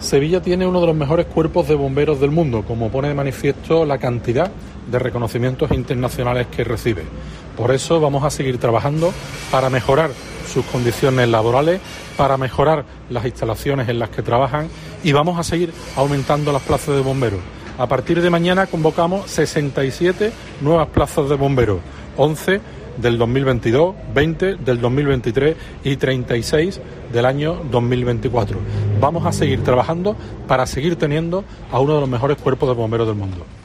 Sevilla tiene uno de los mejores cuerpos de bomberos del mundo, como pone de manifiesto la cantidad de reconocimientos internacionales que recibe. Por eso vamos a seguir trabajando para mejorar sus condiciones laborales, para mejorar las instalaciones en las que trabajan y vamos a seguir aumentando las plazas de bomberos. A partir de mañana convocamos 67 nuevas plazas de bomberos, 11 del 2022, 20 del 2023 y 36 del año 2024. Vamos a seguir trabajando para seguir teniendo a uno de los mejores cuerpos de bomberos del mundo.